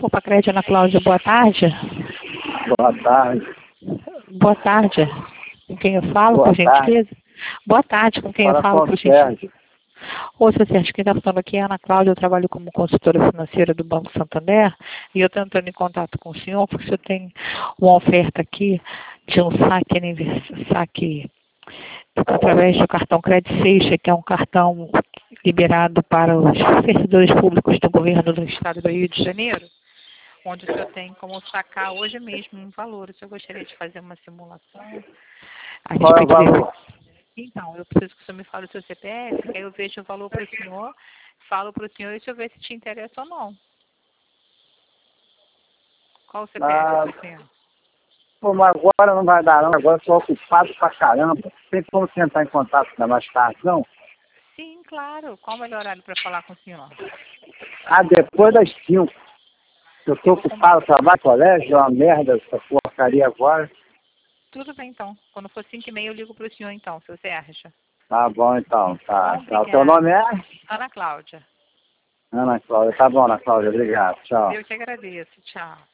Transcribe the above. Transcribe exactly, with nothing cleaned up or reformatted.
Poupa Crédito, Ana Cláudia, boa tarde. Boa tarde. Boa tarde. Com quem eu falo, Boa por gentileza? Boa tarde, com quem Fala eu falo, com por o gentileza? Sérgio. Ô, seu Sérgio, quem está falando aqui é a Ana Cláudia, eu trabalho como consultora financeira do Banco Santander e eu estou entrando em contato com o senhor porque o senhor tem uma oferta aqui de um saque, anivers- saque através do cartão Credit Seixas, que é um cartão liberado para os servidores públicos do governo do estado do Rio de Janeiro, onde o senhor tem como sacar hoje mesmo um valor. O senhor gostaria de fazer uma simulação a Qual é o respeito desse? valor? Então, eu preciso que o senhor me fale o seu C P F, que aí eu vejo o valor para o senhor, falo para o senhor e o senhor vê se te interessa ou não. Qual o C P F Ah, do senhor? pô, mas agora não vai dar não, agora estou ocupado pra caramba. Tem como tentar em contato ainda mais tarde, não? Sim, claro. Qual o melhor horário para falar com o senhor? Ah, depois das cinco. Eu estou Eu vou com... ocupado, trabalho, colégio, é uma merda essa porcaria agora. Tudo bem, então. Quando for cinco e meia, eu ligo para o senhor, então, seu Sérgio. Tá bom então, tá. tá. O teu Obrigada. nome é? Ana Cláudia. Ana Cláudia. Tá bom, Ana Cláudia, obrigado. Tchau. Eu te agradeço. Tchau.